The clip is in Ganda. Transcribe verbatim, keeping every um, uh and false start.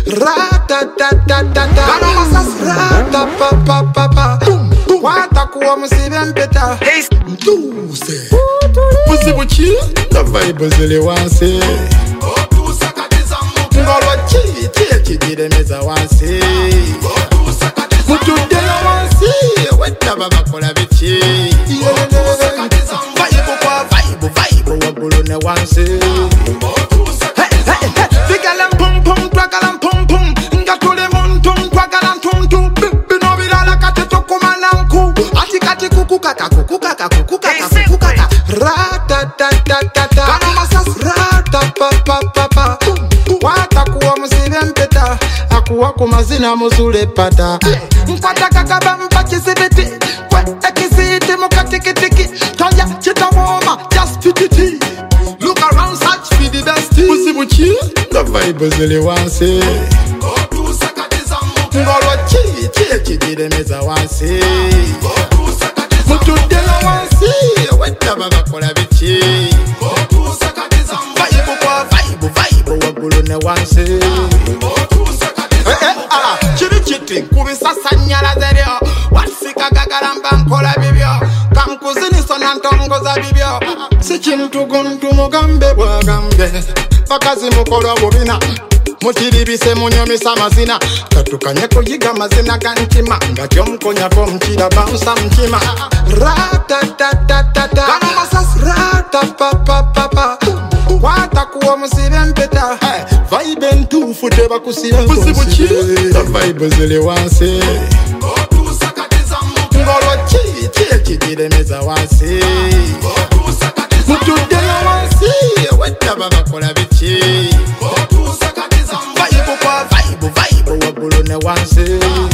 Ratatatata Ratapapapapa Watakuwa musibe mpeta Mtuse Musibu chi Na vibe zile wansi Ngolo chi Chi chidire meza wansi Mutudela wansi Weta baba kola bichi Vibe kwa vibe Vibe wabulu ne wansi Fikalam pum pum Kwakalam pum pum Ngatule muntum Kwakalam tum tum Bino bilala kate tokumananku Ati kate kukukata Kukukaka kukukaka kukukaka Ratatatatata Kanamasas Ratapapapapa Watakuwa musibe mpeta Akuwa kumazina muzule pata Mpata kakaba mpachisibiti Kweta kisiti mukatikitiki Toya chita woma Just pititi Look around search for the best Musibu chi The vibe zile wansi Ngolo chi Chi chidire meza wansi Mutudela wansi Weta baba kola bichi Vibe kwa vibe Vibe wabulu ne wansi Chiri chiti kubisa sanyala zeryo Wasika gagaramba nkola bibyo Kankuzini sonantongo za bibyo Sichintu guntu mugambe wagambe Bakazi mukolo bubina Mutiribise munyomisa mazina Katukanye kuyiga mazina ganchima Ngatyo mkonyako mchida bounsa mchima Ratatatatata Kanamasas ratapapapapa Watakuwa musibe mpeta Vibe ntufu teba kusiya Musibu chi Vibe zile wansi Ngolo chi Chi chidire meza wansi Mutudela wansi Weta baba kola bichi Vibe kwa vibe Vibe wabulu ne wansi